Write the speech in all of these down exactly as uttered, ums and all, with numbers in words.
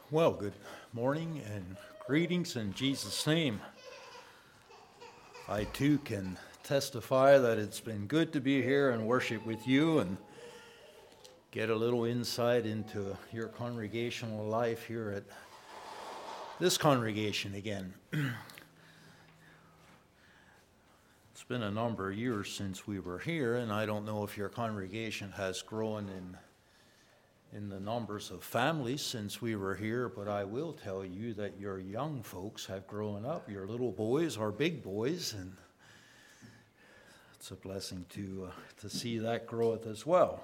Well, good morning and greetings in Jesus' name. I too can testify that it's been good to be here and worship with you and get a little insight into your congregational life here at this congregation again. It's been a number of years since we were here, and I don't know if your congregation has grown in in the numbers of families since we were here, but I will tell you that your young folks have grown up. Your little boys are big boys, and it's a blessing to uh, to see that growth as well.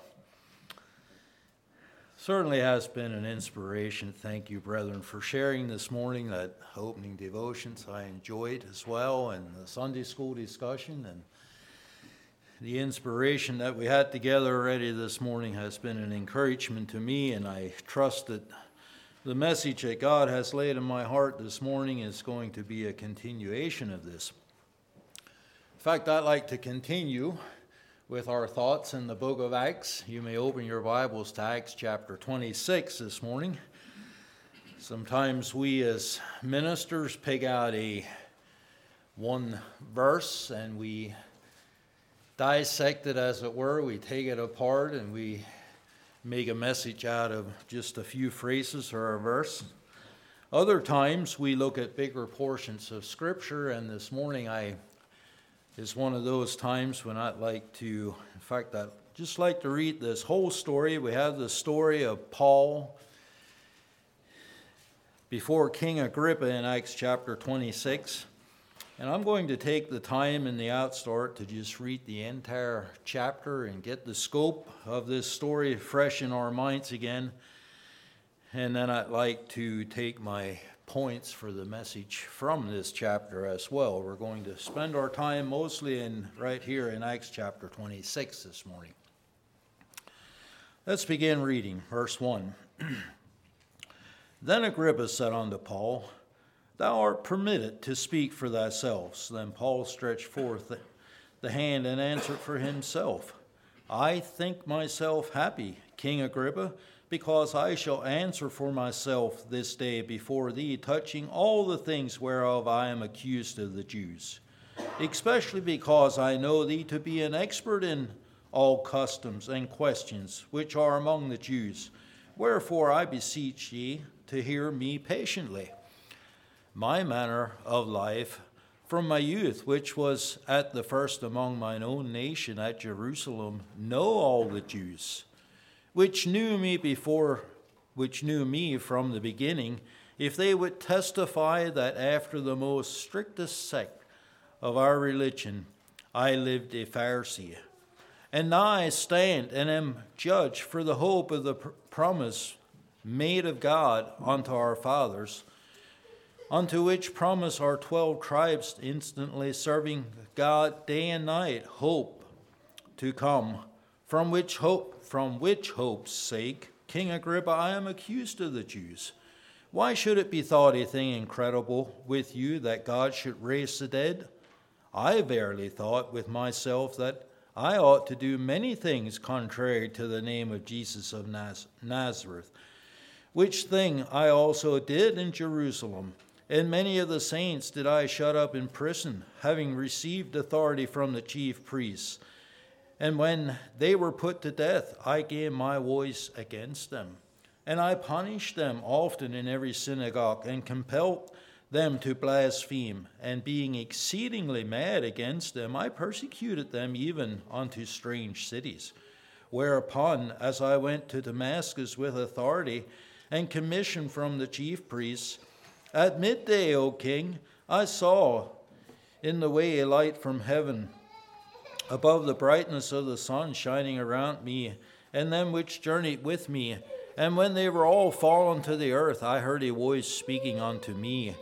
Certainly has been an inspiration. Thank you, brethren, for sharing this morning that opening devotions. I enjoyed as well, and the Sunday school discussion, and the inspiration that we had together already this morning has been an encouragement to me, and I trust that the message that God has laid in my heart this morning is going to be a continuation of this. In fact, I'd like to continue with our thoughts in the book of Acts. You may open your Bibles to Acts chapter twenty-six this morning. Sometimes we as ministers pick out a one verse and we dissect it, as it were. We take it apart and we make a message out of just a few phrases or a verse. Other times we look at bigger portions of Scripture, and this morning I is one of those times when I'd like to, in fact, I'd just like to read this whole story. We have the story of Paul before King Agrippa in Acts chapter twenty-six. And I'm going to take the time in the outstart to just read the entire chapter and get the scope of this story fresh in our minds again. And then I'd like to take my points for the message from this chapter as well. We're going to spend our time mostly in right here in Acts chapter twenty-six this morning. Let's begin reading verse one. Then Agrippa said unto Paul, Thou art permitted to speak for thyself. Then Paul stretched forth the hand and answered for himself. I think myself happy, King Agrippa, because I shall answer for myself this day before thee, touching all the things whereof I am accused of the Jews, especially because I know thee to be an expert in all customs and questions which are among the Jews. Wherefore I beseech ye to hear me patiently. My manner of life from my youth, which was at the first among mine own nation at Jerusalem, know all the Jews, which knew me before, which knew me from the beginning, if they would testify that after the most strictest sect of our religion, I lived a Pharisee. And now I stand and am judged for the hope of the pr- promise made of God unto our fathers, unto which promise our twelve tribes instantly serving God day and night hope to come, from which hope, from which hope's sake, King Agrippa, I am accused of the Jews. Why should it be thought a thing incredible with you that God should raise the dead? I verily thought with myself that I ought to do many things contrary to the name of Jesus of Naz- Nazareth, which thing I also did in Jerusalem. And many of the saints did I shut up in prison, having received authority from the chief priests. And when they were put to death, I gave my voice against them. And I punished them often in every synagogue, and compelled them to blaspheme. And being exceedingly mad against them, I persecuted them even unto strange cities. Whereupon, as I went to Damascus with authority and commission from the chief priests, at midday, O king, I saw in the way a light from heaven, above the brightness of the sun shining around me, and them which journeyed with me. And when they were all fallen to the earth, I heard a voice speaking unto me,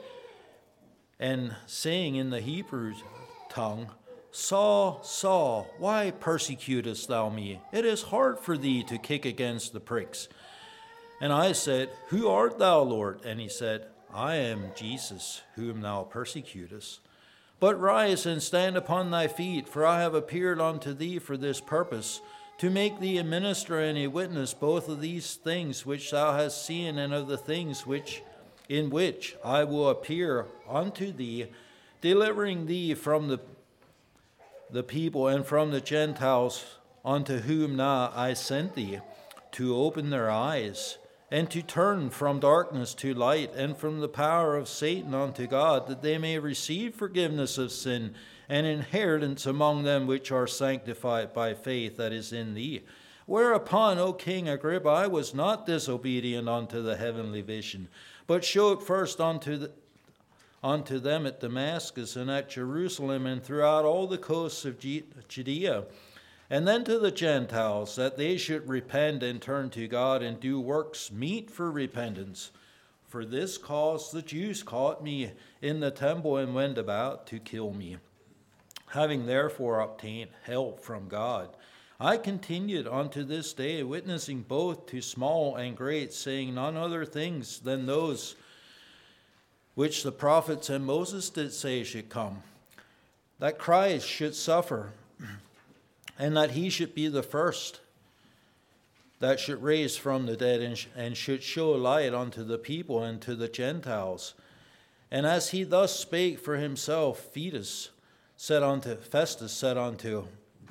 and saying in the Hebrew tongue, Saul, Saul, why persecutest thou me? It is hard for thee to kick against the pricks. And I said, Who art thou, Lord? And he said, I am Jesus, whom thou persecutest. But rise and stand upon thy feet, for I have appeared unto thee for this purpose, to make thee a minister and a witness both of these things which thou hast seen, and of the things which in which I will appear unto thee, delivering thee from the, the people and from the Gentiles, unto whom now I sent thee, to open their eyes, and to turn from darkness to light, and from the power of Satan unto God, that they may receive forgiveness of sin, and inheritance among them which are sanctified by faith that is in thee. Whereupon, O King Agrippa, I was not disobedient unto the heavenly vision, but showed first unto, the, unto them at Damascus and at Jerusalem and throughout all the coasts of Judea, and then to the Gentiles, that they should repent and turn to God and do works meet for repentance. For this cause the Jews caught me in the temple and went about to kill me. Having therefore obtained help from God, I continued unto this day, witnessing both to small and great, saying none other things than those which the prophets and Moses did say should come, that Christ should suffer, and that he should be the first that should raise from the dead, and, sh- and should show light unto the people and to the Gentiles. And as he thus spake for himself, Festus said unto Festus said unto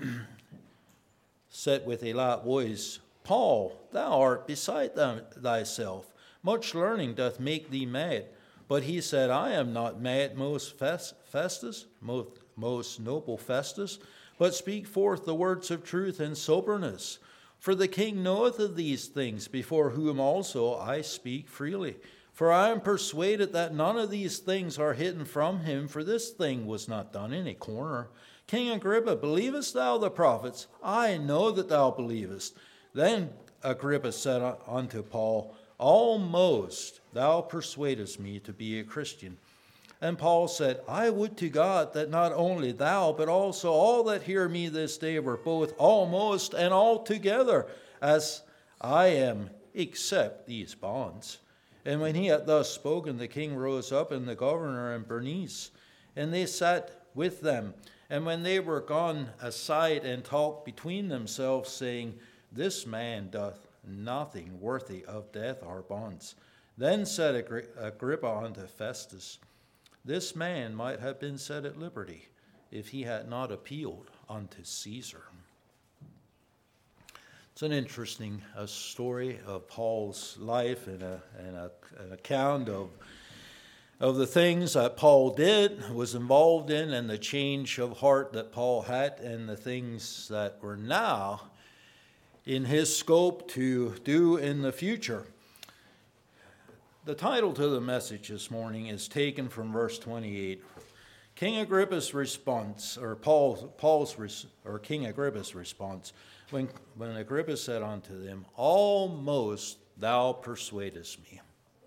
said with a loud voice, Paul, thou art beside them, thyself. Much learning doth make thee mad. But he said, I am not mad, most Festus, most, most noble Festus, but speak forth the words of truth and soberness. For the king knoweth of these things, before whom also I speak freely. For I am persuaded that none of these things are hidden from him, for this thing was not done in a corner. King Agrippa, believest thou the prophets? I know that thou believest. Then Agrippa said unto Paul, Almost thou persuadest me to be a Christian. And Paul said, I would to God that not only thou, but also all that hear me this day were both almost and altogether as I am, except these bonds. And when he had thus spoken, the king rose up, and the governor and Bernice, and they sat with them. And when they were gone aside and talked between themselves, saying, This man doth nothing worthy of death or bonds. Then said Agri- Agrippa unto Festus, This man might have been set at liberty if he had not appealed unto Caesar. It's an interesting uh, story of Paul's life, and, a, and a, an account of, of the things that Paul did, was involved in, and the change of heart that Paul had, and the things that were now in his scope to do in the future. The title to the message this morning is taken from verse twenty-eight. King Agrippa's response, or Paul's, Paul's or King Agrippa's response, when, when Agrippa said unto them, Almost thou persuadest me.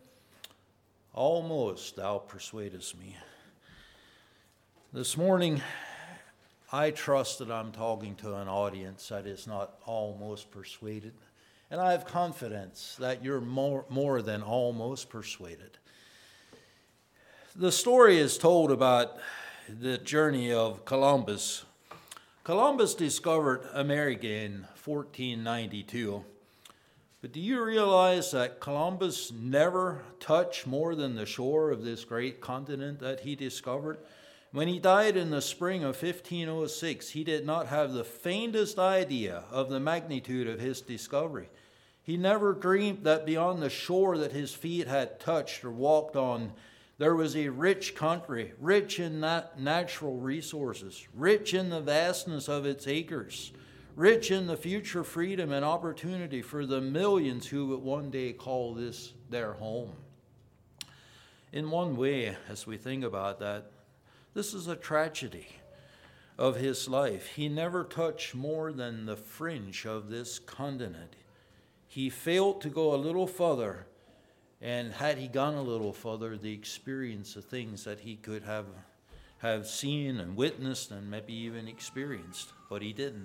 Almost thou persuadest me. This morning, I trust that I'm talking to an audience that is not almost persuaded. And I have confidence that you're more, more than almost persuaded. The story is told about the journey of Columbus. Columbus discovered America in fourteen ninety-two. But do you realize that Columbus never touched more than the shore of this great continent that he discovered? When he died in the spring of fifteen oh six, he did not have the faintest idea of the magnitude of his discovery. He never dreamed that beyond the shore that his feet had touched or walked on, there was a rich country, rich in nat- natural resources, rich in the vastness of its acres, rich in the future freedom and opportunity for the millions who would one day call this their home. In one way, as we think about that, this is a tragedy of his life. He never touched more than the fringe of this continent. He failed to go a little further, and had he gone a little further, the experience of things that he could have, have seen and witnessed and maybe even experienced, but he didn't.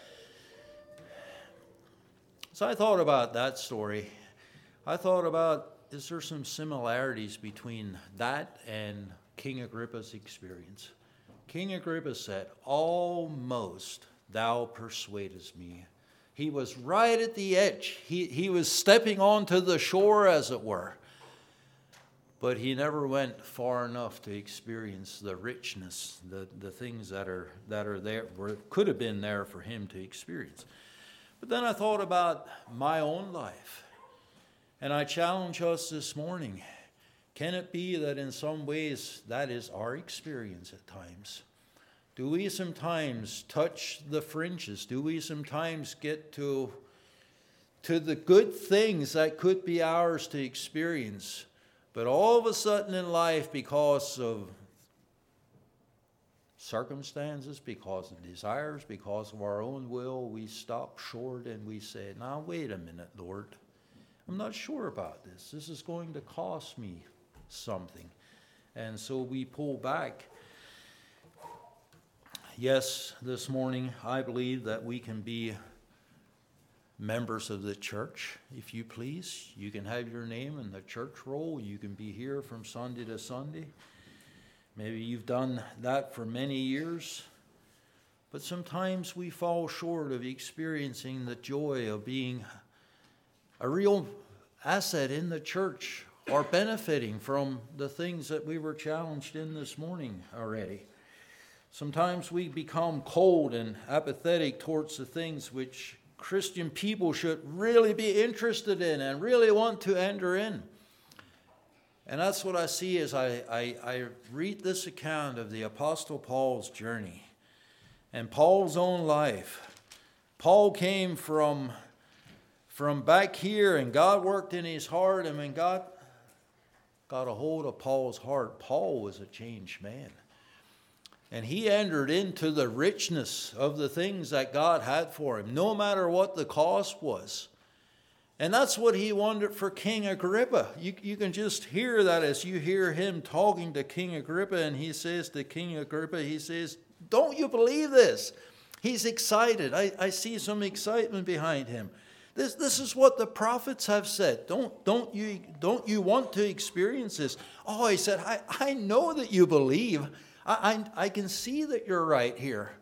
So I thought about that story. I thought about, is there some similarities between that and King Agrippa's experience? King Agrippa said, Almost thou persuadest me He was right at the edge. He, he was stepping onto the shore, as it were. But he never went far enough to experience the richness, the, the things that are that are there, were, could have been there for him to experience. But then I thought about my own life. And I challenge us this morning. Can it be that in some ways that is our experience at times? Do we sometimes touch the fringes? Do we sometimes get to, to the good things that could be ours to experience? But all of a sudden in life, because of circumstances, because of desires, because of our own will, we stop short and we say, now wait a minute, Lord. I'm not sure about this. This is going to cost me something. And so we pull back. Yes, this morning I believe that we can be members of the church, if you please. You can have your name in the church roll. You can be here from Sunday to Sunday. Maybe you've done that for many years. But sometimes we fall short of experiencing the joy of being a real asset in the church or benefiting from the things that we were challenged in this morning already. Sometimes we become cold and apathetic towards the things which Christian people should really be interested in and really want to enter in. And that's what I see as I, I, I read this account of the Apostle Paul's journey and Paul's own life. Paul came from, from back here, and God worked in his heart, and when God got a hold of Paul's heart, Paul was a changed man. And he entered into the richness of the things that God had for him, no matter what the cost was. And that's what he wanted for King Agrippa. You, you can just hear that as you hear him talking to King Agrippa, and he says to King Agrippa, he says, don't you believe this? He's excited. I, I see some excitement behind him. This, this is what the prophets have said. Don't, don't, you, don't you want to experience this? Oh, he said, I, I know that you believe. I, I, I can see that you're right here.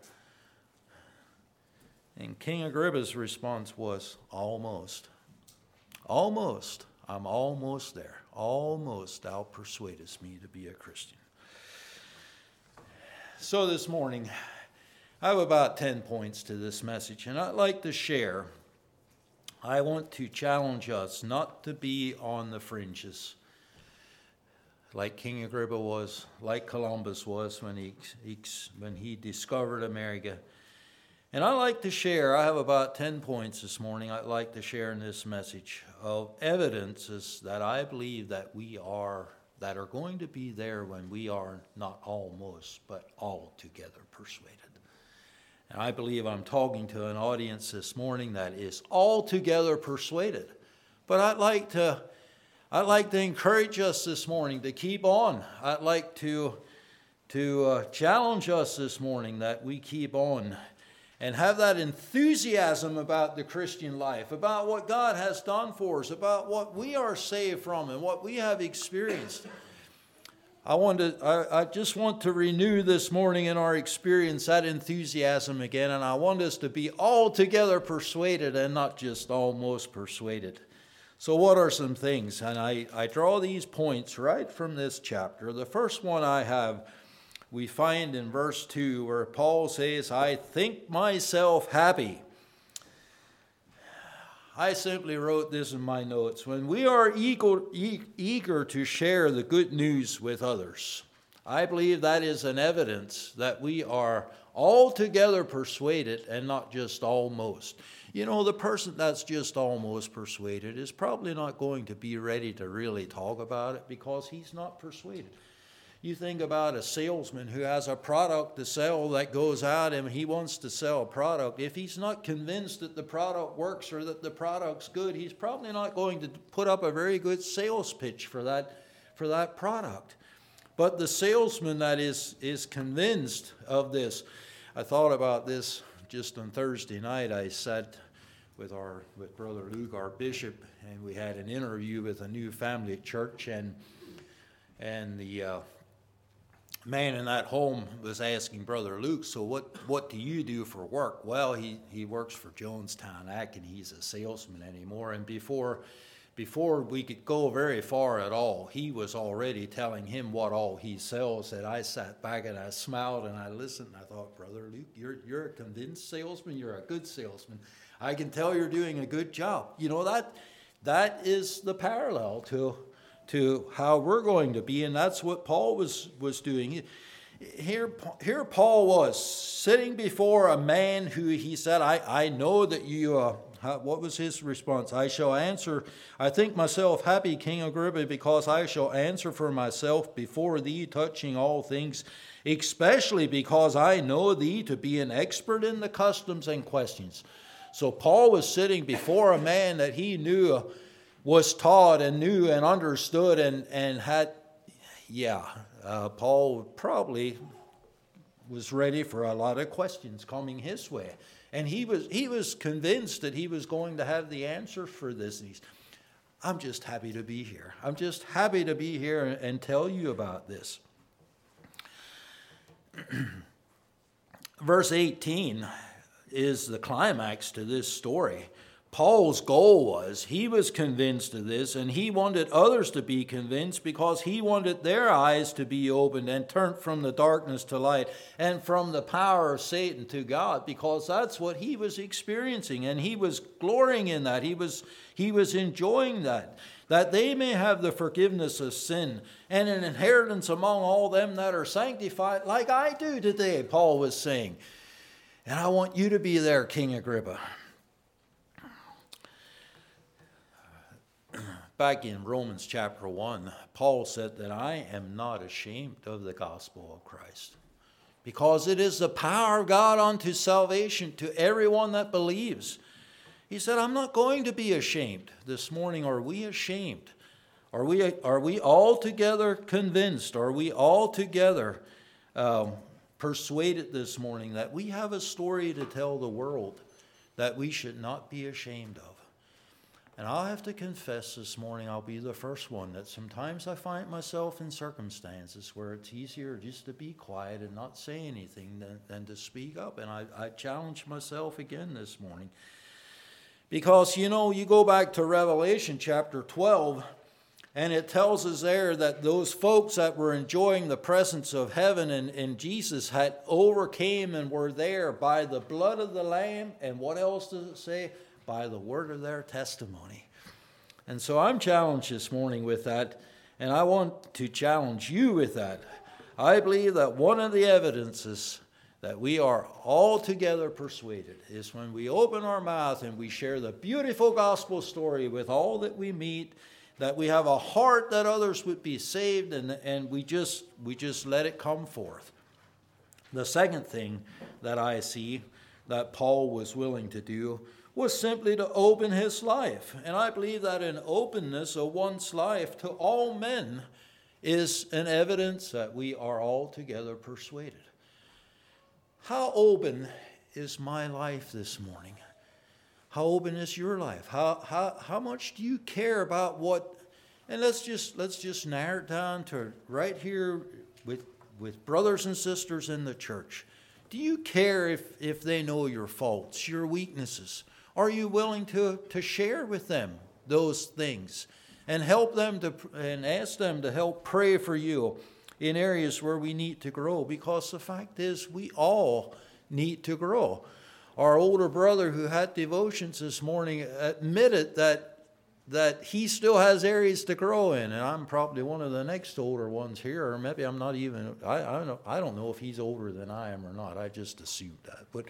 And King Agrippa's response was, almost. Almost. I'm almost there. Almost thou persuadest me to be a Christian. So this morning, I have about ten points to this message, and I'd like to share. I want to challenge us not to be on the fringes, like King Agrippa was, like Columbus was when he, he, when he discovered America. And I'd like to share, I have about ten points this morning I'd like to share in this message of evidences that I believe that we are, that are going to be there when we are not almost, but altogether persuaded. And I believe I'm talking to an audience this morning that is altogether persuaded. But I'd like to I'd like to encourage us this morning to keep on. I'd like to, to uh, challenge us this morning that we keep on and have that enthusiasm about the Christian life, about what God has done for us, about what we are saved from and what we have experienced. I, want to, I, I just want to renew this morning in our experience that enthusiasm again, and I want us to be altogether persuaded and not just almost persuaded. So what are some things? And I, I draw these points right from this chapter. The first one I have, we find in verse two, where Paul says, I think myself happy. I simply wrote this in my notes. When we are eager, eager to share the good news with others, I believe that is an evidence that we are altogether persuaded and not just almost. You know, the person that's just almost persuaded is probably not going to be ready to really talk about it because he's not persuaded. You think about a salesman who has a product to sell that goes out and he wants to sell a product. If he's not convinced that the product works or that the product's good, he's probably not going to put up a very good sales pitch for that, for that product. But the salesman that is, is convinced of this, I thought about this just on Thursday night. I sat with our with Brother Luke, our bishop, and we had an interview with a new family at church, and and the uh, man in that home was asking Brother Luke, so what, what do you do for work? Well, he, he works for Jonestown Act, and he's a salesman anymore. And before before we could go very far at all, he was already telling him what all he sells. And I sat back and I smiled and I listened. And I thought, Brother Luke, you're you're a convinced salesman. You're a good salesman. I can tell you're doing a good job. You know, that that is the parallel to to how we're going to be, and that's what Paul was was doing. Here, here Paul was sitting before a man who he said, I, I know that you, uh, what was his response? I shall answer, I think myself happy, King Agrippa, because I shall answer for myself before thee touching all things, especially because I know thee to be an expert in the customs and questions. So Paul was sitting before a man that he knew uh, was taught and knew and understood and, and had, yeah, uh, Paul probably was ready for a lot of questions coming his way. And he was he was convinced that he was going to have the answer for this. And he's, I'm just happy to be here. I'm just happy to be here and, and tell you about this. Verse eighteen is the climax to this story. Paul's goal was, he was convinced of this, and he wanted others to be convinced because he wanted their eyes to be opened and turned from the darkness to light and from the power of Satan to God, because that's what he was experiencing, and he was glorying in that. He was, he was enjoying that, that they may have the forgiveness of sin and an inheritance among all them that are sanctified, like I do today, Paul was saying. And I want you to be there, King Agrippa. Back in Romans chapter one, Paul said that I am not ashamed of the gospel of Christ, because it is the power of God unto salvation to everyone that believes. He said, I'm not going to be ashamed. This morning, are we ashamed? Are we, are we altogether convinced? Are we altogether um, persuaded this morning that we have a story to tell the world that we should not be ashamed of? And I'll have to confess this morning, I'll be the first one, that sometimes I find myself in circumstances where it's easier just to be quiet and not say anything than, than to speak up. And I, I challenge myself again this morning. Because, you know, you go back to Revelation chapter twelve, and it tells us there that those folks that were enjoying the presence of heaven and, and Jesus had overcame and were there by the blood of the Lamb. And what else does it say? By the word of their testimony. And so I'm challenged this morning with that, and I want to challenge you with that. I believe that one of the evidences that we are altogether persuaded is when we open our mouth and we share the beautiful gospel story with all that we meet, that we have a heart that others would be saved, and, and we just we just let it come forth. The second thing that I see that Paul was willing to do was simply to open his life. And I believe that an openness of one's life to all men is an evidence that we are altogether persuaded. How open is my life this morning? How open is your life? How how how much do you care about what? And let's just let's just narrow it down to right here with with brothers and sisters in the church. Do you care if if they know your faults, your weaknesses? Are you willing to, to share with them those things and help them to and ask them to help pray for you in areas where we need to grow? Because the fact is, we all need to grow. Our older brother who had devotions this morning admitted that that he still has areas to grow in, and I'm probably one of the next older ones here, or maybe I'm not even. I I don't know, I don't know if he's older than I am or not. I just assumed that, but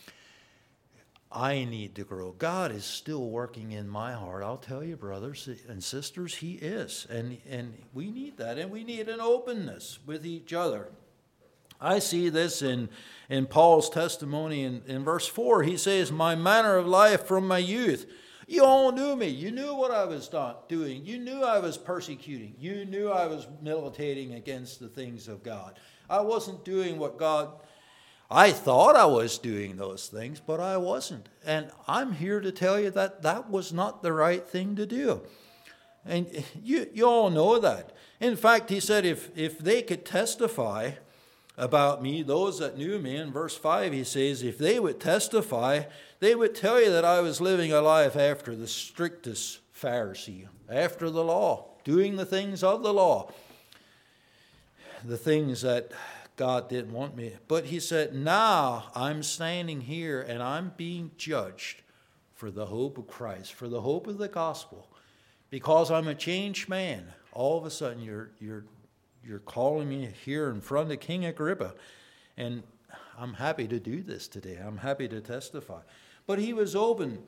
I need to grow. God is still working in my heart. I'll tell you, brothers and sisters, he is. And, and we need that. And we need an openness with each other. I see this in, in Paul's testimony in, in verse four. He says, my manner of life from my youth. You all knew me. You knew what I was doing. You knew I was persecuting. You knew I was militating against the things of God. I wasn't doing what God I thought I was doing those things, but I wasn't. And I'm here to tell you that that was not the right thing to do. And you, you all know that. In fact, he said, if, if they could testify about me, those that knew me, in verse five he says, if they would testify, they would tell you that I was living a life after the strictest Pharisee, after the law, doing the things of the law, the things that God didn't want me. But he said, now I'm standing here and I'm being judged for the hope of Christ, for the hope of the gospel. Because I'm a changed man, all of a sudden you're you're you're calling me here in front of King Agrippa. And I'm happy to do this today. I'm happy to testify. But he was open.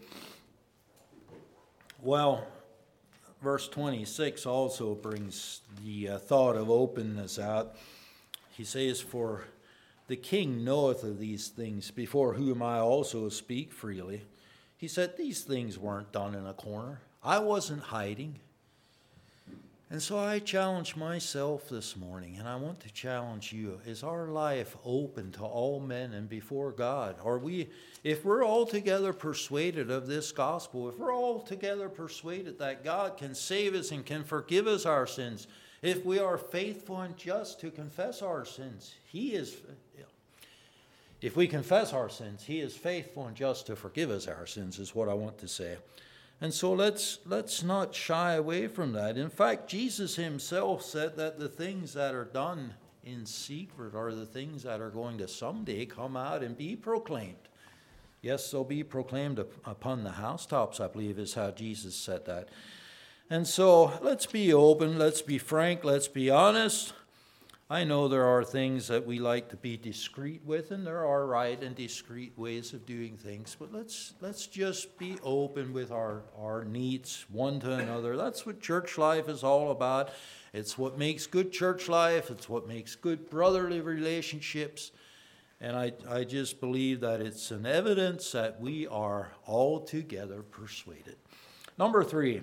Well, verse twenty-six also brings the uh, thought of openness out. He says, for the king knoweth of these things, before whom I also speak freely. He said, these things weren't done in a corner. I wasn't hiding. And so I challenge myself this morning, and I want to challenge you. Is our life open to all men and before God? Are we, if we're altogether persuaded of this gospel, if we're altogether persuaded that God can save us and can forgive us our sins, if we are faithful and just to confess our sins, He is, if we confess our sins, He is faithful and just to forgive us our sins, is what I want to say. And so let's let's not shy away from that. In fact, Jesus himself said that the things that are done in secret are the things that are going to someday come out and be proclaimed. Yes, they'll be proclaimed upon the housetops, I believe is how Jesus said that. And so let's be open, let's be frank, let's be honest. I know there are things that we like to be discreet with, and there are right and discreet ways of doing things, but let's let's just be open with our, our needs one to another. That's what church life is all about. It's what makes good church life. It's what makes good brotherly relationships. And I, I just believe that it's an evidence that we are all together persuaded. Number three,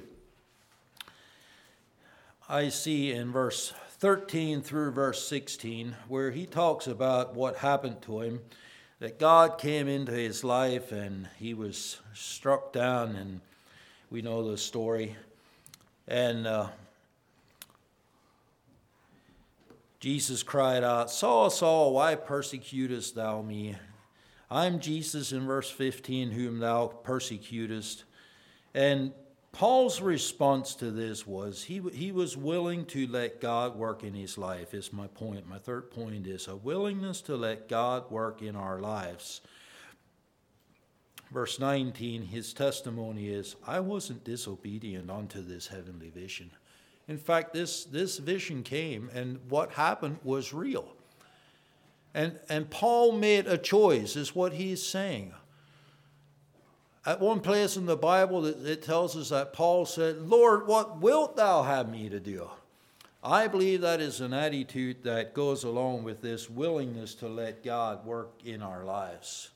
I see in verse thirteen through verse sixteen, where he talks about what happened to him, that God came into his life and he was struck down, and we know the story. And uh, Jesus cried out, Saul, Saul, why persecutest thou me? I'm Jesus, in verse fifteen, whom thou persecutest. And Paul's response to this was he, he was willing to let God work in his life, is my point. My third point is a willingness to let God work in our lives. Verse nineteen, his testimony is, I wasn't disobedient unto this heavenly vision. In fact, this, this vision came, and what happened was real. And, and Paul made a choice, is what he's saying. At one place in the Bible, it tells us that Paul said, Lord, what wilt thou have me to do? I believe that is an attitude that goes along with this willingness to let God work in our lives.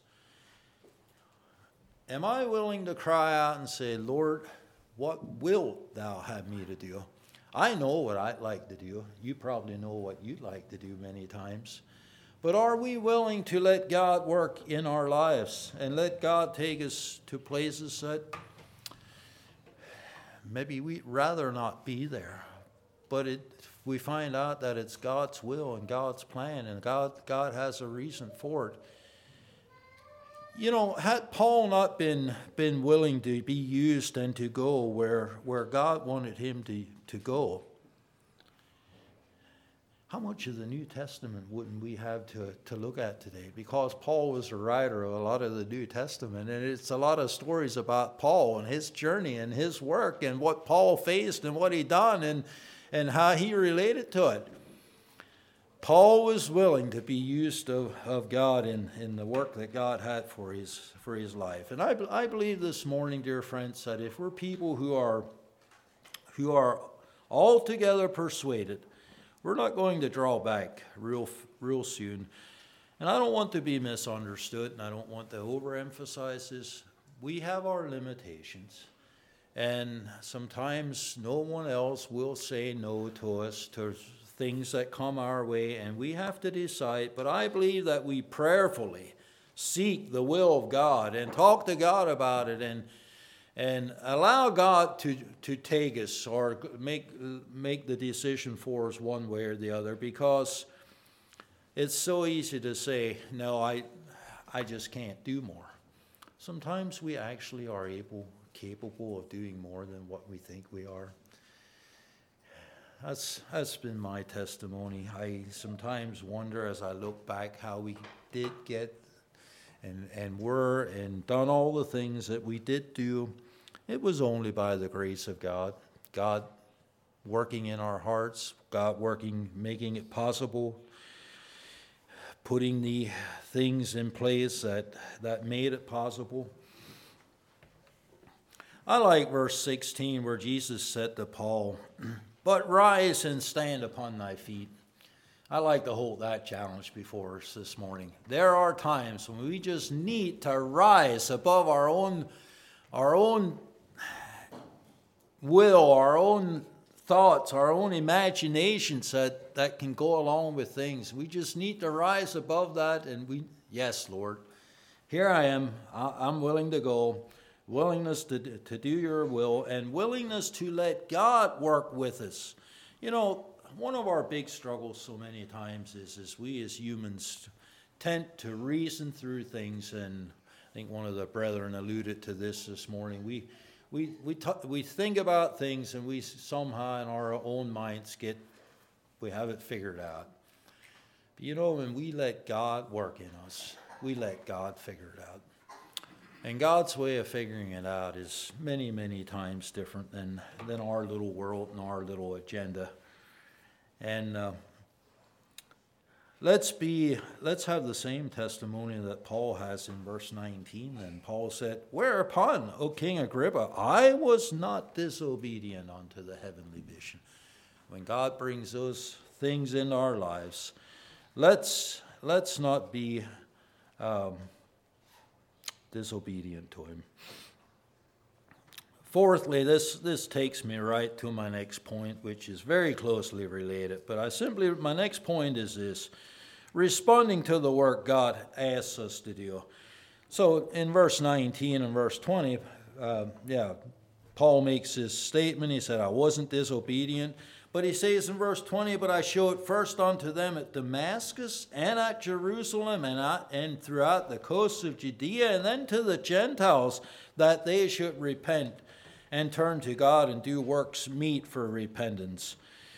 Am I willing to cry out and say, Lord, what wilt thou have me to do? I know what I'd like to do. You probably know what you'd like to do many times. But are we willing to let God work in our lives and let God take us to places that maybe we'd rather not be there? But it, we find out that it's God's will and God's plan, and God, God has a reason for it. You know, had Paul not been, been willing to be used and to go where, where God wanted him to, to go, how much of the New Testament wouldn't we have to, to look at today? Because Paul was the writer of a lot of the New Testament, and it's a lot of stories about Paul and his journey and his work and what Paul faced and what he done and, and how he related to it. Paul was willing to be used of, of God in, in the work that God had for his, for his life. And I, I believe this morning, dear friends, that if we're people who are, who are altogether persuaded, we're not going to draw back real, real soon. And I don't want to be misunderstood, and I don't want to overemphasize this. We have our limitations, and sometimes no one else will say no to us, to things that come our way, and we have to decide. But I believe that we prayerfully seek the will of God and talk to God about it, and and allow God to, to take us or make, make the decision for us one way or the other, because it's so easy to say, no, I, I just can't do more. Sometimes we actually are able, capable of doing more than what we think we are. That's, that's been my testimony. I sometimes wonder as I look back how we did get and, and were and done all the things that we did do. It was only by the grace of God. God working in our hearts, God working, making it possible, putting the things in place that, that made it possible. I like verse sixteen where Jesus said to Paul, "But rise and stand upon thy feet." I like to hold that challenge before us this morning. There are times when we just need to rise above our own, our own will, our own thoughts, our own imaginations that, that can go along with things. We just need to rise above that, and we, yes, Lord, here I am. I, I'm willing to go. Willingness to, to do your will, and willingness to let God work with us. You know, one of our big struggles so many times is, is we as humans tend to reason through things, and I think one of the brethren alluded to this this morning. We we we t- we think about things, and we somehow in our own minds get, we have it figured out. But you know, when we let God work in us, we let God figure it out. And God's way of figuring it out is many, many times different than, than our little world and our little agenda. And uh, let's be, let's have the same testimony that Paul has in verse nineteen. And Paul said, "Whereupon, O King Agrippa, I was not disobedient unto the heavenly vision." When God brings those things into our lives, let's let's not be um, disobedient to him. Fourthly, this, this takes me right to my next point, which is very closely related. But I simply, my next point is this: responding to the work God asks us to do. So in verse nineteen and verse twenty, uh, yeah, Paul makes his statement. He said, "I wasn't disobedient." But he says in verse twenty, "But I show it first unto them at Damascus and at Jerusalem and, at, and throughout the coasts of Judea, and then to the Gentiles, that they should repent and turn to God and do works meet for repentance."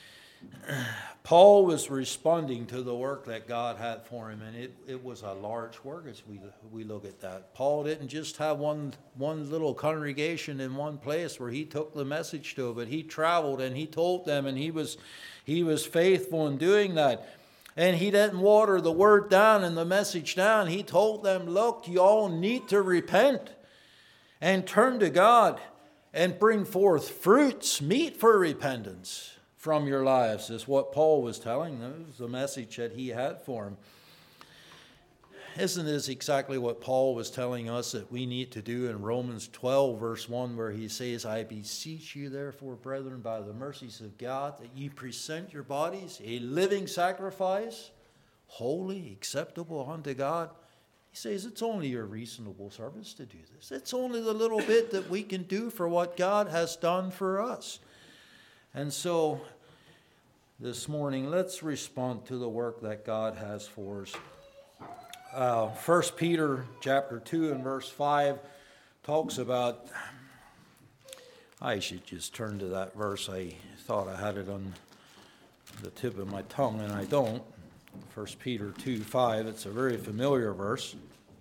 Paul was responding to the work that God had for him, and it, it was a large work as we we look at that. Paul didn't just have one one little congregation in one place where he took the message to, but he traveled and he told them, and he was he was faithful in doing that. And he didn't water the word down and the message down. He told them, "Look, you all need to repent and turn to God and bring forth fruits meet for repentance from your lives," is what Paul was telling them. It was the message that he had for them. Isn't this exactly what Paul was telling us that we need to do in Romans twelve, verse one, where he says, "I beseech you, therefore, brethren, by the mercies of God, that ye present your bodies a living sacrifice, holy, acceptable unto God." He says it's only your reasonable service to do this. It's only the little bit that we can do for what God has done for us. And so this morning, let's respond to the work that God has for us. Uh, First Peter chapter two and verse five talks about, I should just turn to that verse. I thought I had it on the tip of my tongue, and I don't. First Peter two five, it's a very familiar verse.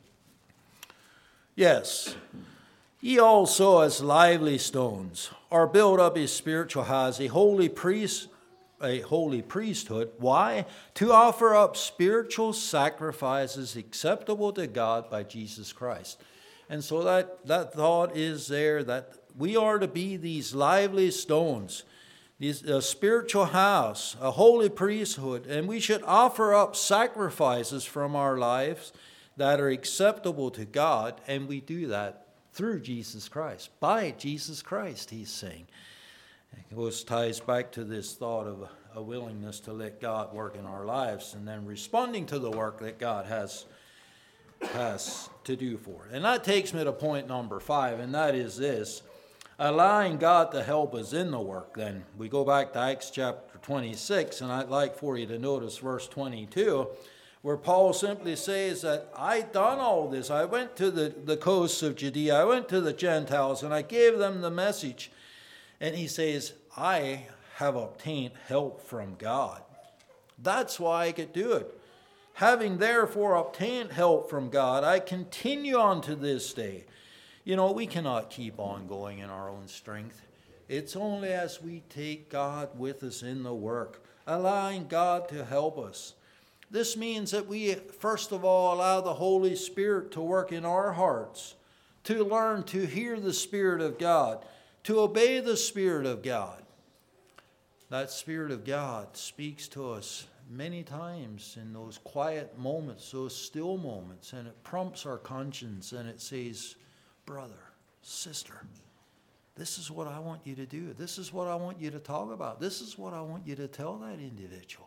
Yes. "Ye also, as lively stones, are built up a spiritual house, a holy priest, a holy priesthood." Why? "To offer up spiritual sacrifices acceptable to God by Jesus Christ." And so that, that thought is there, that we are to be these lively stones, these, a spiritual house, a holy priesthood, and we should offer up sacrifices from our lives that are acceptable to God, and we do that through Jesus Christ, by Jesus Christ, he's saying. It goes, ties back to this thought of a, a willingness to let God work in our lives, and then responding to the work that God has, has to do for it. And that takes me to point number five, and that is this: allowing God to help us in the work. Then we go back to Acts chapter twenty-six, and I'd like for you to notice verse twenty-two, where Paul simply says that I done all this. I went to the, the coasts of Judea, I went to the Gentiles, and I gave them the message. And he says, I have obtained help from God. That's why I could do it. Having therefore obtained help from God, I continue on to this day. You know, we cannot keep on going in our own strength. It's only as we take God with us in the work, allowing God to help us. This means that we, first of all, allow the Holy Spirit to work in our hearts, to learn to hear the Spirit of God, to obey the Spirit of God. That Spirit of God speaks to us many times in those quiet moments, those still moments, and it prompts our conscience and it says, brother, sister, this is what I want you to do. This is what I want you to talk about. This is what I want you to tell that individual.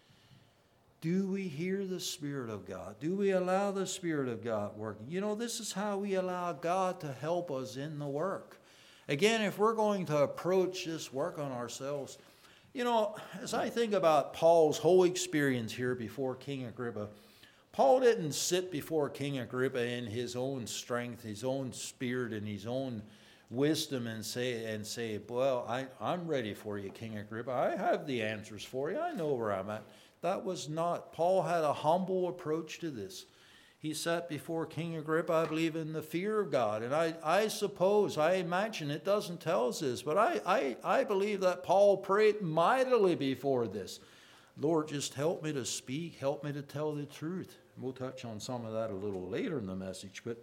Do we hear the Spirit of God? Do we allow the Spirit of God working? You know, this is how we allow God to help us in the work. Again, if we're going to approach this work on ourselves, you know, as I think about Paul's whole experience here before King Agrippa, Paul didn't sit before King Agrippa in his own strength, his own spirit, and his own wisdom and say, and say, well, I, I'm ready for you, King Agrippa. I have the answers for you. I know where I'm at. That was not, Paul had a humble approach to this. He sat before King Agrippa, I believe, in the fear of God. And I, I suppose, I imagine, it doesn't tell us this, but I, I, I believe that Paul prayed mightily before this. Lord, just help me to speak, help me to tell the truth. We'll touch on some of that a little later in the message, but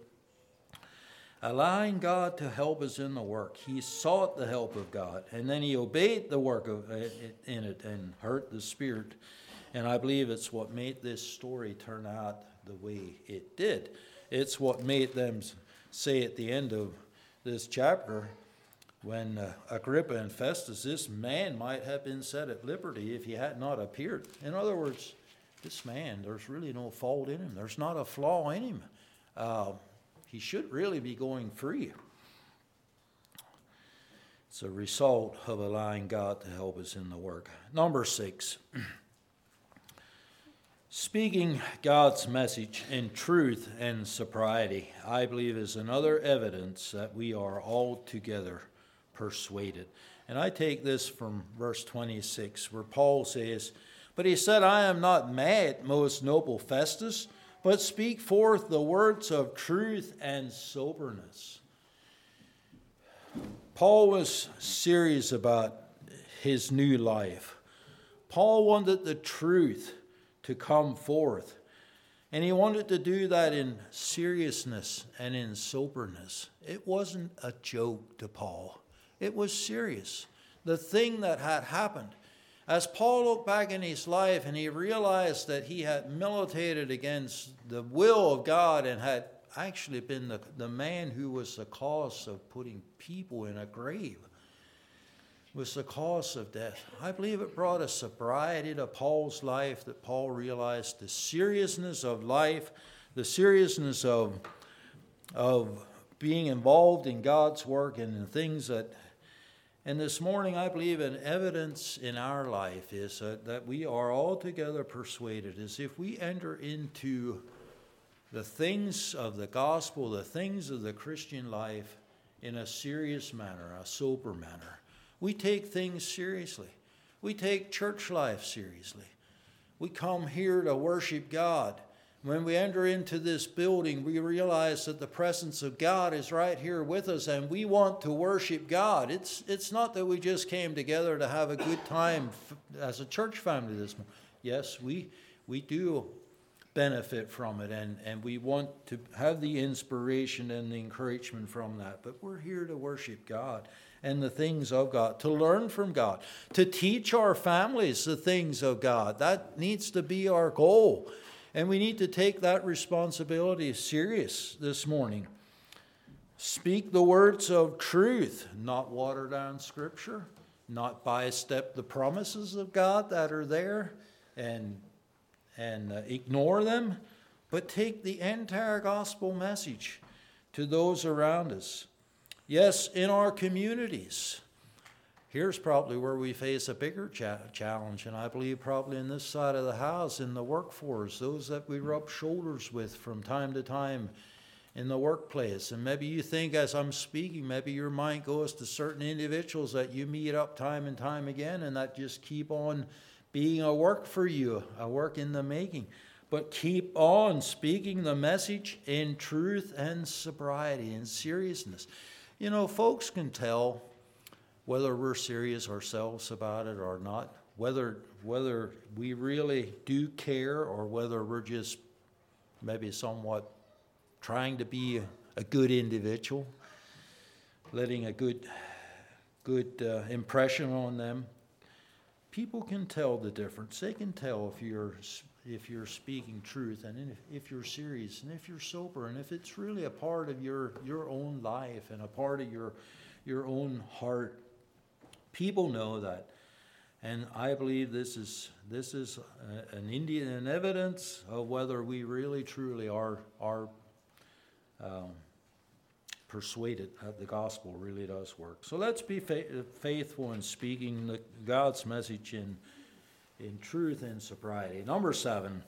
allowing God to help us in the work. He sought the help of God, and then he obeyed the work of, in it and hurt the Spirit. And I believe it's what made this story turn out the way it did. It's what made them say at the end of this chapter, when uh, Agrippa and Festus, this man might have been set at liberty if he had not appeared. In other words, this man, there's really no fault in him. There's not a flaw in him. Uh, he should really be going free. It's a result of allowing God to help us in the work. Number six. Speaking God's message in truth and sobriety, I believe, is another evidence that we are altogether persuaded. And I take this from verse twenty-six, where Paul says, but he said, I am not mad, most noble Festus, but speak forth the words of truth and soberness. Paul was serious about his new life. Paul wanted the truth to come forth. And he wanted to do that in seriousness and in soberness. It wasn't a joke to Paul. It was serious. The thing that had happened. As Paul looked back in his life and he realized that he had militated against the will of God and had actually been the, the man who was the cause of putting people in a grave, was the cause of death. I believe it brought a sobriety to Paul's life, that Paul realized the seriousness of life, the seriousness of, of being involved in God's work and the things that, and this morning I believe an evidence in our life is that, that we are altogether persuaded, is if we enter into the things of the gospel, the things of the Christian life in a serious manner, a sober manner. We take things seriously. We take church life seriously. We come here to worship God. When we enter into this building, we realize that the presence of God is right here with us, and we want to worship God. It's, it's not that we just came together to have a good time as a church family this morning. Yes, we, we do benefit from it, and, and we want to have the inspiration and the encouragement from that. But we're here to worship God and the things of God, to learn from God, to teach our families the things of God. That needs to be our goal. And we need to take that responsibility serious this morning. Speak the words of truth, not water down Scripture, not by-step the promises of God that are there and, and uh, ignore them, but take the entire gospel message to those around us. Yes, in our communities. Here's probably where we face a bigger cha- challenge, and I believe probably in this side of the house, in the workforce, those that we rub shoulders with from time to time in the workplace. And maybe you think as I'm speaking, maybe your mind goes to certain individuals that you meet up time and time again and that just keep on being a work for you, a work in the making. But keep on speaking the message in truth and sobriety and seriousness. You know, folks can tell whether we're serious ourselves about it or not, whether whether we really do care or whether we're just maybe somewhat trying to be a, a good individual, letting a good good uh, impression on them. People can tell the difference. They can tell if you're if you're speaking truth and if, if you're serious and if you're sober and if it's really a part of your your own life and a part of your your own heart. People know that, and I believe this is this is a, an Indian an evidence of whether we really truly are are um, persuaded that the gospel really does work. So let's be fa- faithful in speaking the, God's message in in truth and sobriety. Number seven,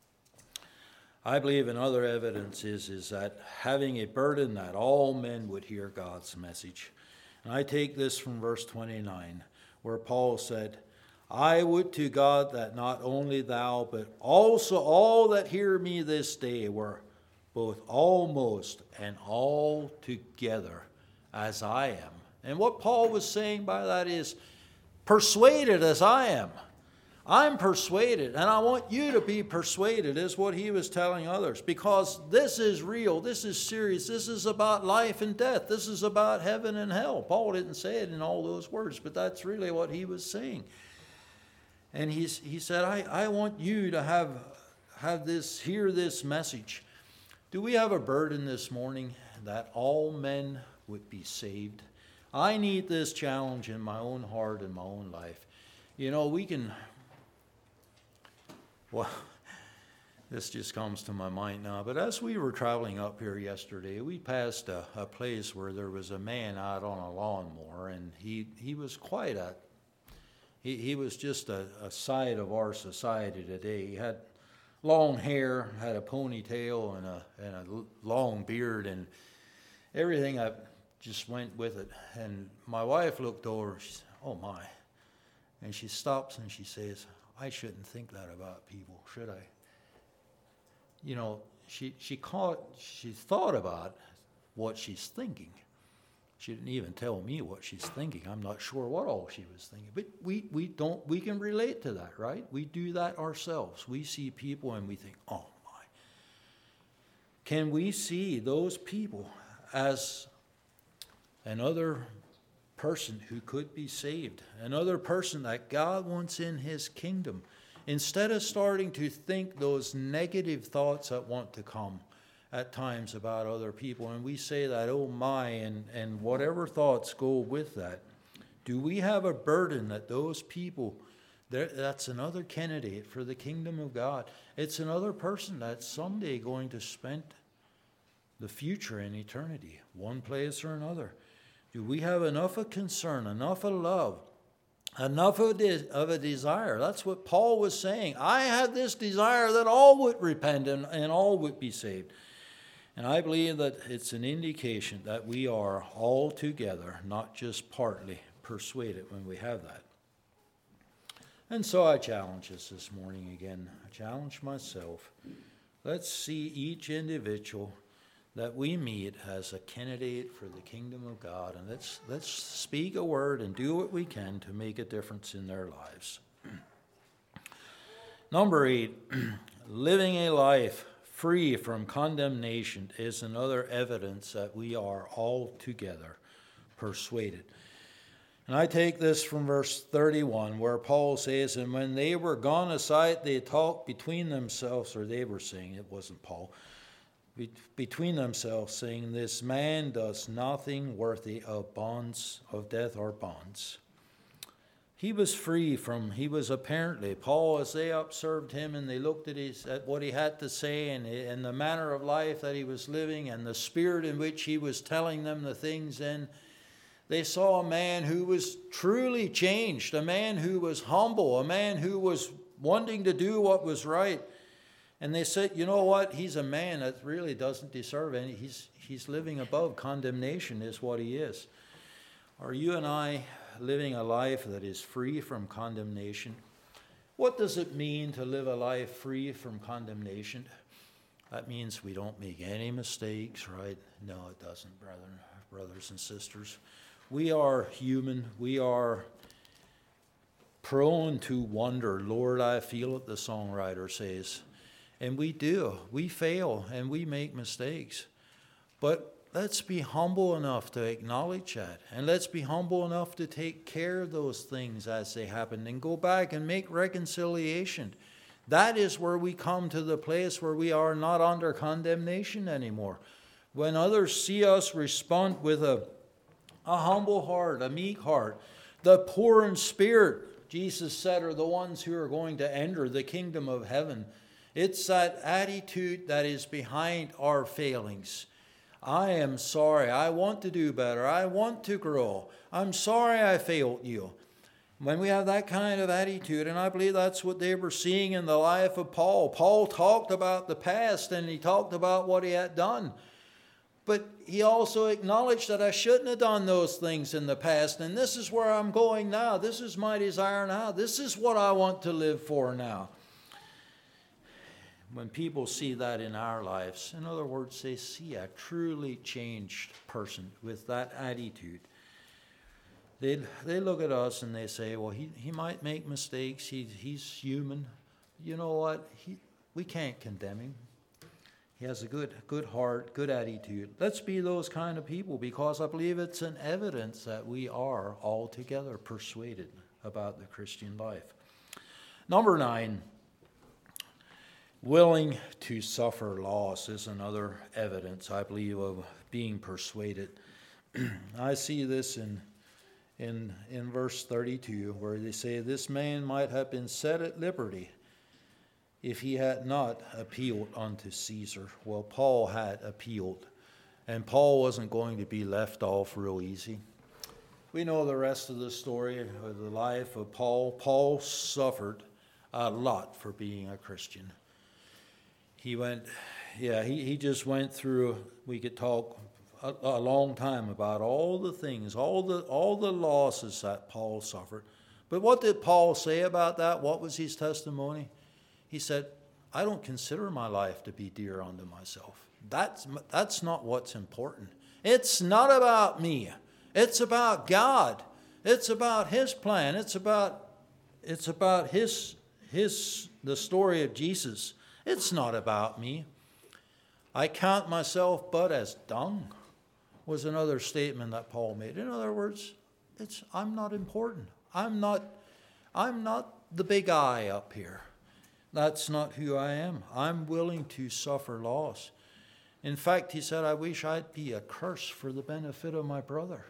I believe another evidence is is that having a burden that all men would hear God's message. And I take this from verse twenty-nine, where Paul said, I would to God that not only thou, but also all that hear me this day were both almost and altogether as I am. And what Paul was saying by that is, persuaded as I am. I'm persuaded, and I want you to be persuaded, is what he was telling others, because this is real, this is serious, this is about life and death, this is about heaven and hell. Paul didn't say it in all those words, but that's really what he was saying. And he's, he said, I, I want you to have, have this, hear this message. Do we have a burden this morning that all men would be saved? I need this challenge in my own heart and my own life. You know, we can... Well, this just comes to my mind now. But as we were traveling up here yesterday, we passed a, a place where there was a man out on a lawnmower, and he, he was quite a, he, he was just a, a sight of our society today. He had long hair, had a ponytail, and a, and a long beard, and everything I just went with it. And my wife looked over, she said, oh my. And she stops and she says, I shouldn't think that about people, should I? You know, she she caught, she thought about what she's thinking. She didn't even tell me what she's thinking. I'm not sure what all she was thinking. But we, we don't we can relate to that, right? We do that ourselves. We see people and we think, oh my. Can we see those people as another person who could be saved, another person that God wants in his kingdom, instead of starting to think those negative thoughts that want to come at times about other people, and we say that, oh my, and, and whatever thoughts go with that, do we have a burden that those people, that's another candidate for the kingdom of God? It's another person that's someday going to spend the future in eternity, one place or another. Do we have enough of concern, enough of love, enough of, de- of a desire? That's what Paul was saying. I have this desire that all would repent and, and all would be saved. And I believe that it's an indication that we are all together, not just partly persuaded when we have that. And so I challenge us this morning again. I challenge myself. Let's see each individual that we meet as a candidate for the kingdom of God, and let's let's speak a word and do what we can to make a difference in their lives. Number eight, living a life free from condemnation is another evidence that we are altogether persuaded. And I take this from verse thirty-one, where Paul says, and when they were gone aside, they talked between themselves, or they were saying, it wasn't Paul, between themselves, saying, this man does nothing worthy of bonds, of death or bonds. He was free from, he was apparently, Paul, as they observed him and they looked at, his, at what he had to say and, and the manner of life that he was living and the spirit in which he was telling them the things in, they saw a man who was truly changed, a man who was humble, a man who was wanting to do what was right. And they said, you know what, he's a man that really doesn't deserve any, he's, he's living above condemnation is what he is. Are you and I living a life that is free from condemnation? What does it mean to live a life free from condemnation? That means we don't make any mistakes, right? No, it doesn't, brethren, brothers and sisters. We are human. We are prone to wonder. Lord, I feel it, the songwriter says. And we do. We fail and we make mistakes. But let's be humble enough to acknowledge that. And let's be humble enough to take care of those things as they happen and go back and make reconciliation. That is where we come to the place where we are not under condemnation anymore. When others see us respond with a, a humble heart, a meek heart, the poor in spirit, Jesus said, are the ones who are going to enter the kingdom of heaven. It's that attitude that is behind our failings. I am sorry. I want to do better. I want to grow. I'm sorry I failed you. When we have that kind of attitude, and I believe that's what they were seeing in the life of Paul. Paul talked about the past and he talked about what he had done. But he also acknowledged that I shouldn't have done those things in the past. And this is where I'm going now. This is my desire now. This is what I want to live for now. When people see that in our lives, in other words, they see a truly changed person with that attitude. They they look at us and they say, well, he, he might make mistakes. He, he's human. You know what? He, we can't condemn him. He has a good, good heart, good attitude. Let's be those kind of people because I believe it's an evidence that we are altogether persuaded about the Christian life. Number nine. Willing to suffer loss is another evidence, I believe, of being persuaded. I see this in, in, in verse thirty-two, where they say, this man might have been set at liberty if he had not appealed unto Caesar. Well, Paul had appealed, and Paul wasn't going to be left off real easy. We know the rest of the story of the life of Paul. Paul suffered a lot for being a Christian. He went, yeah, he, he just went through, we could talk a, a long time about all the things, all the all the losses that Paul suffered. But what did Paul say about that? What was his testimony? He said, I don't consider my life to be dear unto myself. That's, that's not what's important. It's not about me. It's about God. It's about his plan. It's about, it's about his, his, the story of Jesus. It's not about me. I count myself but as dung, was another statement that Paul made. In other words, it's I'm not important. I'm not I'm not the big I up here. That's not who I am. I'm willing to suffer loss. In fact, he said, I wish I'd be a curse for the benefit of my brother.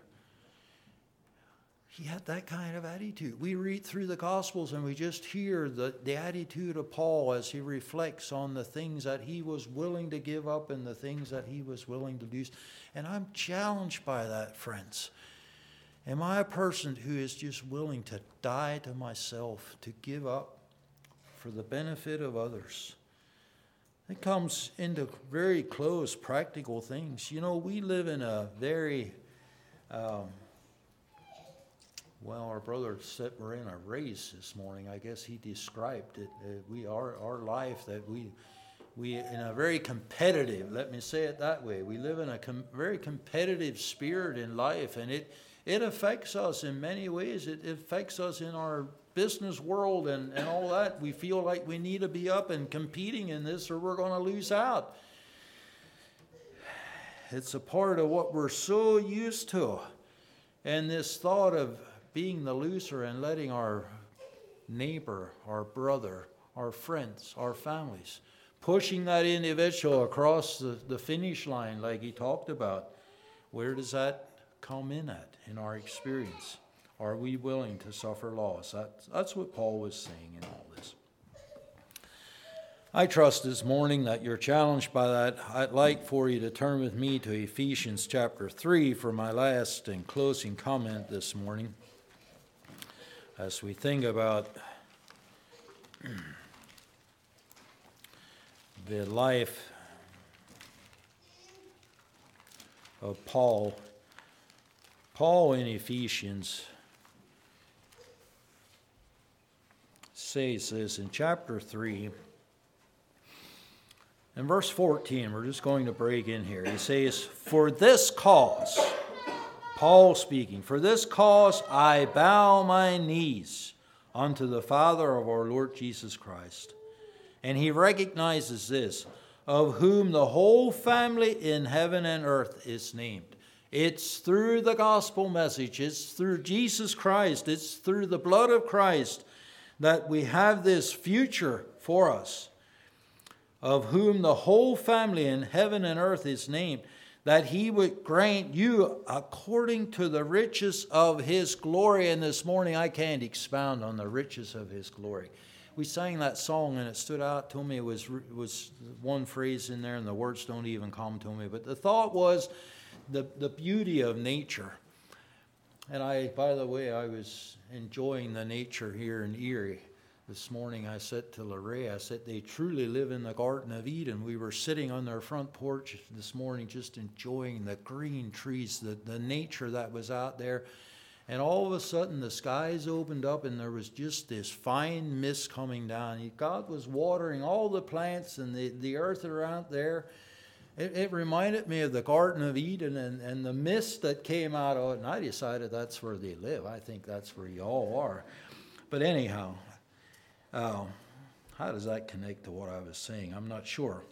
He had that kind of attitude. We read through the Gospels and we just hear the, the attitude of Paul as he reflects on the things that he was willing to give up and the things that he was willing to lose. And I'm challenged by that, friends. Am I a person who is just willing to die to myself, to give up for the benefit of others? It comes into very close practical things. You know, we live in a very... Um, Well, our brother said we're in a race this morning. I guess he described it. Uh, we are our life that we we in a very competitive. Let me say it that way. We live in a com- very competitive spirit in life, and it it affects us in many ways. It, it affects us in our business world and and all that. We feel like we need to be up and competing in this, or we're going to lose out. It's a part of what we're so used to, and this thought of being the loser and letting our neighbor, our brother, our friends, our families, pushing that individual across the, the finish line like he talked about. Where does that come in at in our experience? Are we willing to suffer loss? That's, that's what Paul was saying in all this. I trust this morning that you're challenged by that. I'd like for you to turn with me to Ephesians chapter three for my last and closing comment this morning. As we think about the life of Paul, Paul in Ephesians says this in chapter three, in verse fourteen, we're just going to break in here. He says, "For this cause," Paul speaking, "for this cause I bow my knees unto the Father of our Lord Jesus Christ." And he recognizes this, "of whom the whole family in heaven and earth is named." It's through the gospel message, it's through Jesus Christ, it's through the blood of Christ that we have this future for us. "Of whom the whole family in heaven and earth is named, that he would grant you according to the riches of his glory." And this morning I can't expound on the riches of his glory. We sang that song and it stood out to me. It was, it was one phrase in there and the words don't even come to me. But the thought was the, the beauty of nature. And I, by the way, I was enjoying the nature here in Erie. This morning I said to Larry, I said, they truly live in the Garden of Eden. We were sitting on their front porch this morning just enjoying the green trees, the, the nature that was out there. And all of a sudden the skies opened up and there was just this fine mist coming down. God was watering all the plants and the, the earth around there. It, it reminded me of the Garden of Eden and, and the mist that came out of it. And I decided that's where they live. I think that's where you all are. But anyhow, Uh, how does that connect to what I was saying? I'm not sure.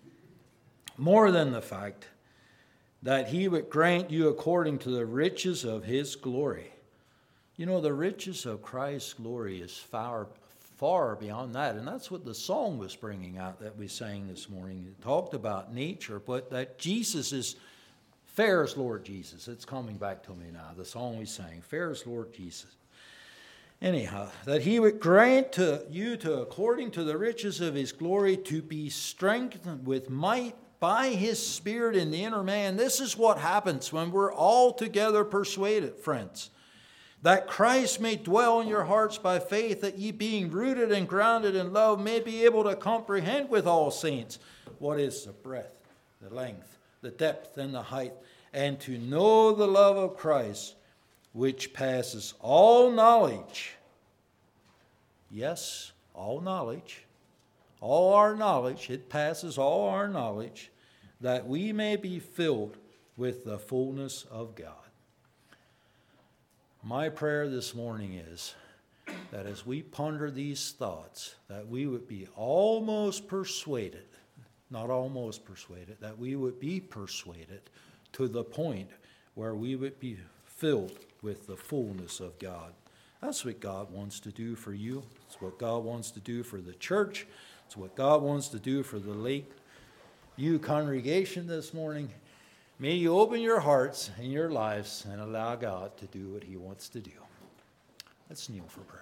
More than the fact that he would grant you according to the riches of his glory. You know, the riches of Christ's glory is far, far beyond that. And that's what the song was bringing out that we sang this morning. It talked about nature, but that Jesus is, fair as Lord Jesus. It's coming back to me now. The song we sang, fair as Lord Jesus. Anyhow, that he would grant to you to, according to the riches of his glory, to be strengthened with might by his Spirit in the inner man. This is what happens when we're all together persuaded, friends. That Christ may dwell in your hearts by faith, that ye being rooted and grounded in love may be able to comprehend with all saints what is the breadth, the length, the depth, and the height, and to know the love of Christ, which passes all knowledge. Yes, all knowledge. All our knowledge. It passes all our knowledge, that we may be filled with the fullness of God. My prayer this morning is that as we ponder these thoughts, that we would be almost persuaded, not almost persuaded, that we would be persuaded to the point where we would be filled with the fullness of God. That's what God wants to do for you. It's what God wants to do for the church. It's what God wants to do for the Lake View congregation this morning. May you open your hearts and your lives and allow God to do what he wants to do. Let's kneel for prayer.